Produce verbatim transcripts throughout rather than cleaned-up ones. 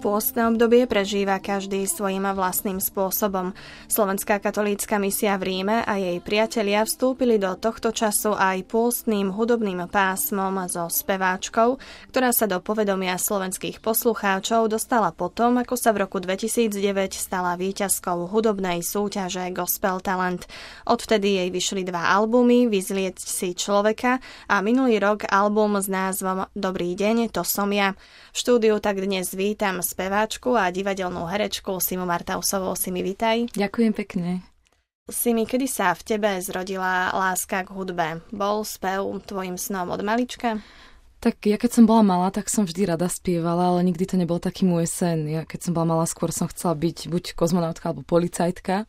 Pôstne obdobie prežíva každý svojím vlastným spôsobom. Slovenská katolícka misia v Ríme a jej priatelia vstúpili do tohto času aj pôstnym hudobným pásmom so speváčkou, ktorá sa do povedomia slovenských poslucháčov dostala potom, ako sa v roku dvetisícdeväť stala víťazkou hudobnej súťaže Gospel Talent. Odvtedy jej vyšli dva albumy Vyzlieť si človeka a minulý rok album s názvom Dobrý deň, to som ja. V štúdiu tak dnes vítam speváčku a divadelnú herečku Simu Martausovú. Simi, vitaj. Ďakujem pekne. Simi, kedy sa v tebe zrodila láska k hudbe? Bol spev tvojim snom od malička? Tak ja keď som bola malá, tak som vždy rada spievala, ale nikdy to nebol taký môj sen. Ja keď som bola malá, skôr som chcela byť buď kozmonautka alebo policajtka.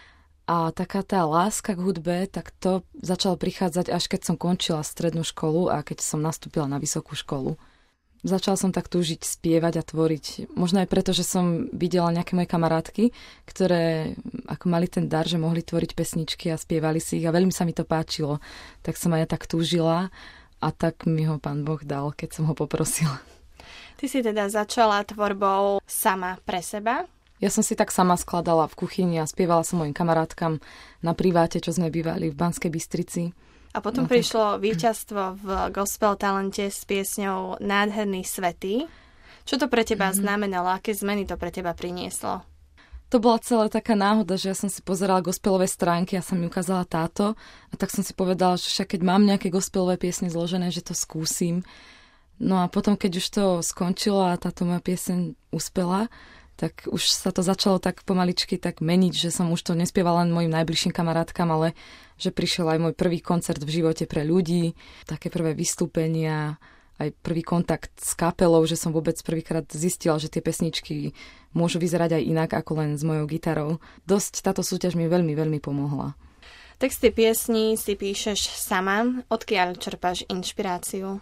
A taká tá láska k hudbe, tak to začalo prichádzať, až keď som končila strednú školu a keď som nastúpila na vysokú školu. Začala som tak túžiť spievať a tvoriť. Možno aj preto, že som videla nejaké moje kamarátky, ktoré ako mali ten dar, že mohli tvoriť pesničky a spievali si ich a veľmi sa mi to páčilo. Tak som aj ja tak túžila a tak mi ho Pán Boh dal, keď som ho poprosila. Ty si teda začala tvorbou sama pre seba? Ja som si tak sama skladala v kuchyni a spievala som mojim kamarátkam na priváte, čo sme bývali v Banskej Bystrici. A potom no, prišlo tak víťazstvo v Gospel Talente s piesňou Nádherný svätý. Čo to pre teba mm-hmm. znamenalo? Aké zmeny to pre teba prinieslo? To bola celá taká náhoda, že ja som si pozerala gospelové stránky a som mi ukázala táto. A tak som si povedala, že však keď mám nejaké gospelové piesne zložené, že to skúsim. No a potom, keď už to skončilo a táto moja pieseň uspela, tak už sa to začalo tak pomaličky tak meniť, že som už to nespievala len mojim najbližším kamarátkam, ale že prišiel aj môj prvý koncert v živote pre ľudí, také prvé vystúpenia, aj prvý kontakt s kapelou, že som vôbec prvýkrát zistila, že tie pesničky môžu vyzerať aj inak ako len s mojou gitarou. Dosť táto súťaž mi veľmi, veľmi pomohla. Texty piesní si píšeš sama. Odkiaľ čerpáš inšpiráciu?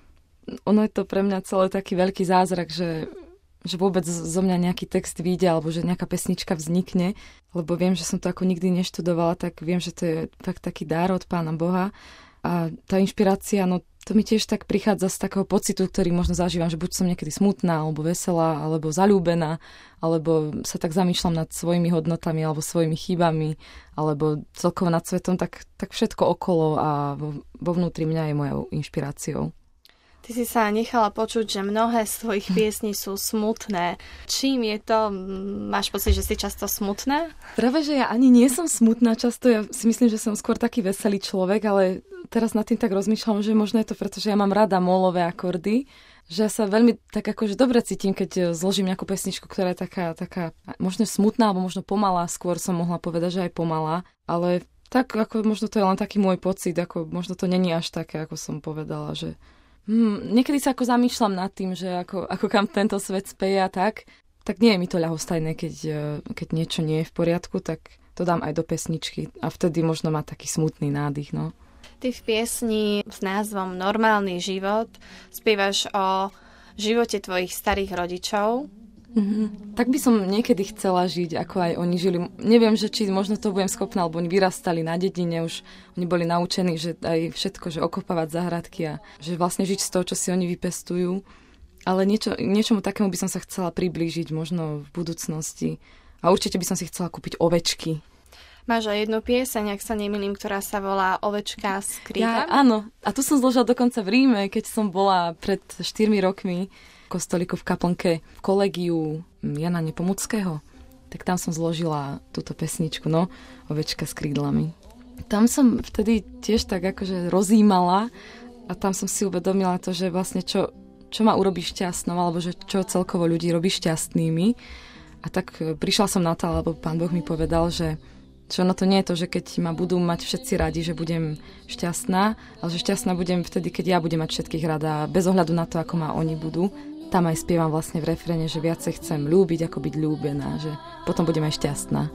Ono je to pre mňa celé taký veľký zázrak, že že vôbec zo mňa nejaký text vyjde alebo že nejaká pesnička vznikne, lebo viem, že som to ako nikdy neštudovala, tak viem, že to je fakt taký dar od Pána Boha. A tá inšpirácia, no to mi tiež tak prichádza z takého pocitu, ktorý možno zažívam, že buď som niekedy smutná, alebo veselá, alebo zaľúbená, alebo sa tak zamýšľam nad svojimi hodnotami alebo svojimi chybami, alebo celkovo nad svetom, tak, tak všetko okolo a vo, vo vnútri mňa je mojou inšpiráciou. Ty si sa nechala počuť, že mnohé z tvojich piesní sú smutné. Čím je to? Máš pocit, že si často smutná? Práve, že ja ani nie som smutná často. Ja si myslím, že som skôr taký veselý človek, ale teraz nad tým tak rozmýšľam, že možno je to preto, že ja mám rada molové akordy, že ja sa veľmi tak akože dobre cítim, keď zložím nejakú pesničku, ktorá je taká, taká možno smutná, alebo možno pomalá. Skôr som mohla povedať, že aj pomalá. Ale tak ako možno to je len taký môj pocit, ako možno to není až také, ako som povedala, že Hmm, niekedy sa ako zamýšľam nad tým, že ako, ako kam tento svet speje a tak, tak nie je mi to ľahostajné, keď, keď niečo nie je v poriadku, tak to dám aj do pesničky a vtedy možno má taký smutný nádych, no. Ty v piesni s názvom Normálny život spievaš o živote tvojich starých rodičov. Mm-hmm. Tak by som niekedy chcela žiť, ako aj oni žili. Neviem, že či možno to budem schopná, alebo oni vyrastali na dedine, už oni boli naučení, že aj všetko, že okopávať záhradky a že vlastne žiť z toho, čo si oni vypestujú. Ale niečo, niečomu takému by som sa chcela priblížiť možno v budúcnosti. A určite by som si chcela kúpiť ovečky. Máš aj jednu pieseň, ak sa nemýlim, ktorá sa volá Ovečka s krídlami? Ja, áno. A tu som zložila dokonca v Ríme, keď som bola pred štyrmi rokmi kostolíku v kaplnke v kolegiu Jana Nepomuckého. Tak tam som zložila túto pesničku, no, Ovečka s krídlami. Tam som vtedy tiež tak akože rozímala a tam som si uvedomila to, že vlastne čo, čo ma urobí šťastnou, alebo že čo celkovo ľudí robí šťastnými. A tak prišla som na to, lebo Pán Boh mi povedal, že čo no to nie je to, že keď ma budú mať všetci radi, že budem šťastná, ale že šťastná budem vtedy, keď ja budem mať všetkých rada, bez ohľadu na to, ako ma oni budú. Tam aj spievam vlastne v refréne, že viacej chcem ľúbiť, ako byť ľúbená, že potom budem aj šťastná.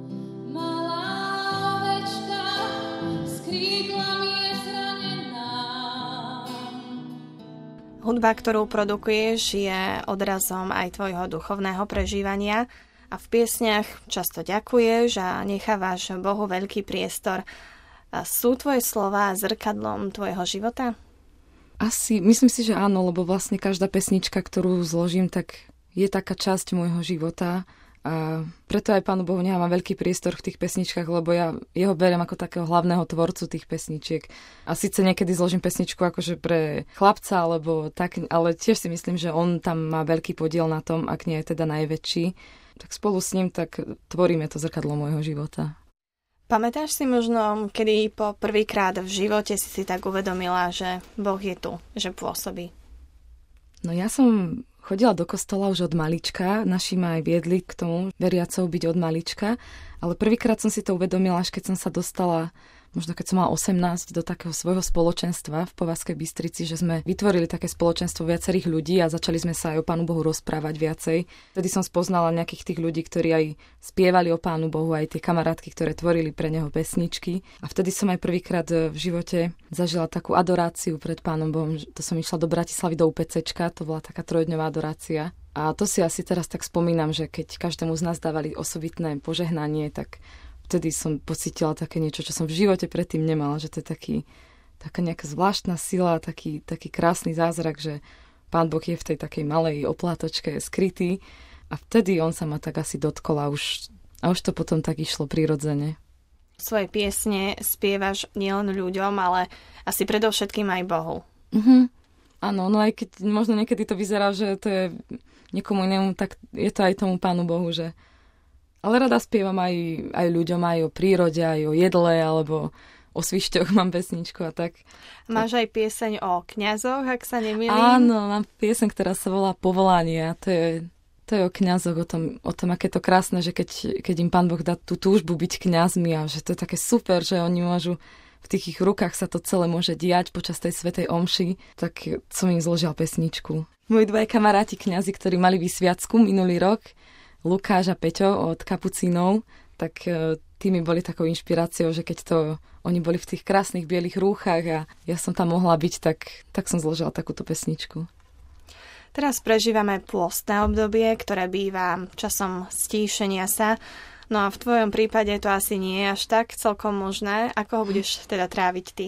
Hudba, ktorú produkuješ, je odrazom aj tvojho duchovného prežívania a v piesniach často ďakuješ a nechávaš Bohu veľký priestor. A sú tvoje slová zrkadlom tvojho života? Asi, myslím si, že áno, lebo vlastne každá pesnička, ktorú zložím, tak je taká časť môjho života a preto aj Pánu Bohu nechávam veľký priestor v tých pesničkách, lebo ja jeho beriem ako takého hlavného tvorcu tých pesničiek. A síce niekedy zložím pesničku akože pre chlapca, alebo tak, ale tiež si myslím, že on tam má veľký podiel na tom, ak nie je teda najväčší. Tak spolu s ním tak tvoríme to zrkadlo môjho života. Pamätáš si možno, kedy po prvýkrát v živote si si tak uvedomila, že Boh je tu, že pôsobí? No ja som chodila do kostola už od malička, naši ma aj viedli k tomu veriacou byť od malička, ale prvýkrát som si to uvedomila, až keď som sa dostala, možno keď som mala osemnásť, do takého svojho spoločenstva v Povazkej Bystrici, že sme vytvorili také spoločenstvo viacerých ľudí a začali sme sa aj o Pánu Bohu rozprávať viacej. Vtedy som spoznala nejakých tých ľudí, ktorí aj spievali o Pánu Bohu, aj tie kamarátky, ktoré tvorili pre neho pesničky. A vtedy som aj prvýkrát v živote zažila takú adoráciu pred Pánom Bohom. To som išla do Bratislavy do UPCčka, to bola taká trojdňová adorácia. A to si asi teraz tak spomínam, že keď každému z nás dávali osobitné požehnanie, tak vtedy som pocítila také niečo, čo som v živote predtým nemala, že to je taký, taká nejaká zvláštna sila, taký, taký krásny zázrak, že Pán Boh je v tej takej malej oplátočke skrytý a vtedy on sa ma tak asi dotkol a už, a už to potom tak išlo prirodzene. Svoje piesne spievaš nielen ľuďom, ale asi predovšetkým aj Bohu. Mhm. Áno, no aj keď možno niekedy to vyzerá, že to je niekomu inému, tak je to aj tomu Pánu Bohu, že ale rada spievam aj, aj ľuďom, aj o prírode, aj o jedle, alebo o svišťoch mám pesničku a tak. Máš aj pieseň o kňazoch, ak sa nemýlim? Áno, mám pieseň, ktorá sa volá Povolanie. To je, to je o kňazoch, o tom, o tom, aké je to krásne, že keď, keď im Pán Boh dá tú túžbu byť kňazmi a že to je také super, že oni môžu, v tých ich rukách sa to celé môže diať počas tej svätej omši, tak som im zložila pesničku. Moji dvaja kamaráti kňazi, ktorí mali vysviacku minulý rok, Lukáš a Peťo od Kapucínov, tak tí mi boli takou inšpiráciou, že keď to oni boli v tých krásnych bielých rúchach a ja som tam mohla byť, tak, tak som zložila takúto pesničku. Teraz prežívame pôstne obdobie, ktoré býva časom stíšenia sa. No a v tvojom prípade to asi nie je až tak celkom možné. Ako ho budeš teda tráviť ty?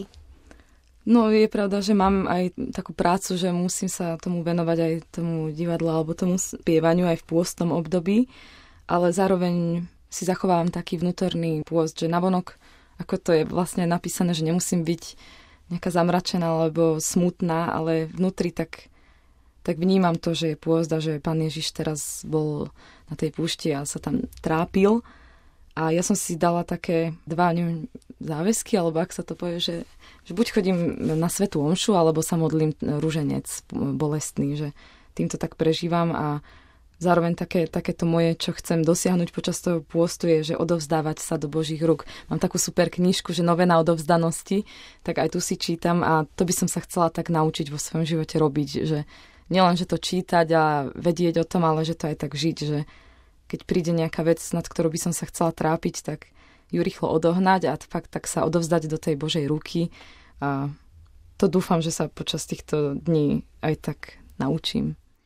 No je pravda, že mám aj takú prácu, že musím sa tomu venovať aj tomu divadlu alebo tomu spievaniu aj v pôstnom období, ale zároveň si zachovávam taký vnútorný pôst, že navonok, ako to je vlastne napísané, že nemusím byť nejaká zamračená alebo smutná, ale vnútri tak, tak vnímam to, že je pôst a že Pán Ježiš teraz bol na tej púšti a sa tam trápil. A ja som si dala také dva neviem, záväzky, alebo ak sa to povie, že, že buď chodím na svätú omšu, alebo sa modlím ruženec bolestný, že týmto tak prežívam a zároveň také, takéto moje, čo chcem dosiahnuť počas toho pôstu je, že odovzdávať sa do Božích rúk. Mám takú super knižku, že Novena odovzdanosti, tak aj tu si čítam a to by som sa chcela tak naučiť vo svojom živote robiť, že nielen, že to čítať a vedieť o tom, ale že to aj tak žiť, že keď príde nejaká vec, nad ktorou by som sa chcela trápiť, tak ju rýchlo odohnať a fakt tak sa odovzdať do tej Božej ruky. A to dúfam, že sa počas týchto dní aj tak naučím.